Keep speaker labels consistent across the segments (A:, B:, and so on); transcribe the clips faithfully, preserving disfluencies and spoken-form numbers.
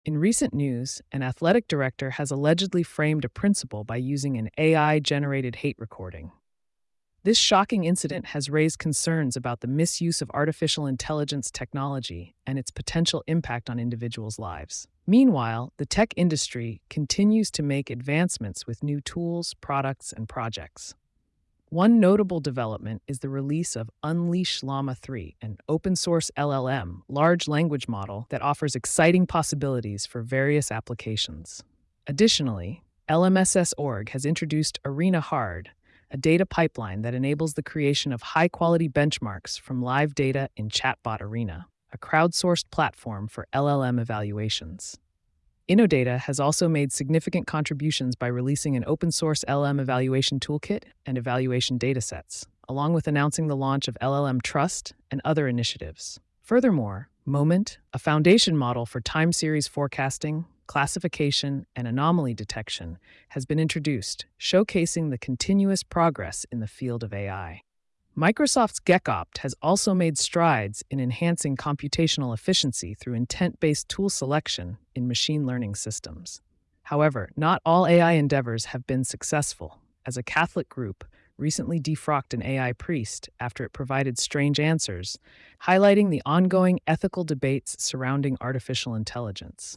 A: In recent news, an athletic director has allegedly framed a principal by using an A I generated hate recording. This shocking incident has raised concerns about the misuse of artificial intelligence technology and its potential impact on individuals' lives. Meanwhile, the tech industry continues to make advancements with new tools, products, and projects. One notable development is the release of Unleash Llama three, an open source L L M, large language model that offers exciting possibilities for various applications. Additionally, L M S S dot org has introduced Arena Hard, a data pipeline that enables the creation of high quality benchmarks from live data in Chatbot Arena, a crowdsourced platform for L L M evaluations. Innodata has also made significant contributions by releasing an open-source L L M evaluation toolkit and evaluation datasets, along with announcing the launch of L L M Trust and other initiatives. Furthermore, Moment, a foundation model for time series forecasting, classification, and anomaly detection, has been introduced, showcasing the continuous progress in the field of A I. Microsoft's GecOpt has also made strides in enhancing computational efficiency through intent-based tool selection in machine learning systems. However, not all A I endeavors have been successful, as a Catholic group recently defrocked an A I priest after it provided strange answers, highlighting the ongoing ethical debates surrounding artificial intelligence.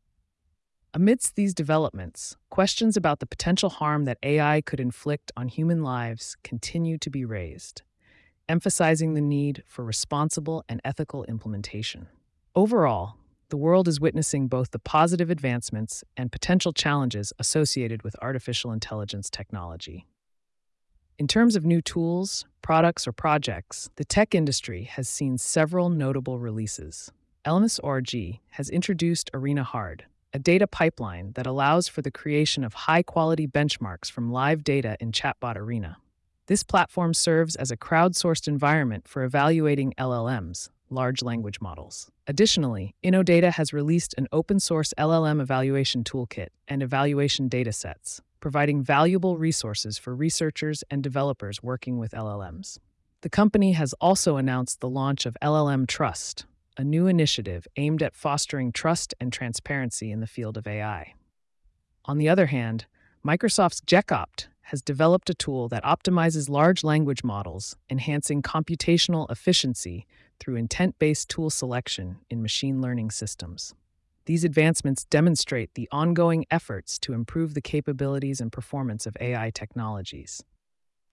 A: Amidst these developments, questions about the potential harm that A I could inflict on human lives continue to be raised, emphasizing the need for responsible and ethical implementation. Overall, the world is witnessing both the positive advancements and potential challenges associated with artificial intelligence technology. In terms of new tools, products, or projects, the tech industry has seen several notable releases. L M S dot org has introduced Arena Hard, a data pipeline that allows for the creation of high-quality benchmarks from live data in Chatbot Arena. This platform serves as a crowdsourced environment for evaluating L L Ms, large language models. Additionally, Innodata has released an open-source L L M evaluation toolkit and evaluation datasets, providing valuable resources for researchers and developers working with L L Ms. The company has also announced the launch of L L M Trust, a new initiative aimed at fostering trust and transparency in the field of A I. On the other hand, Microsoft's GecOpt has developed a tool that optimizes large language models, enhancing computational efficiency through intent-based tool selection in machine learning systems. These advancements demonstrate the ongoing efforts to improve the capabilities and performance of A I technologies.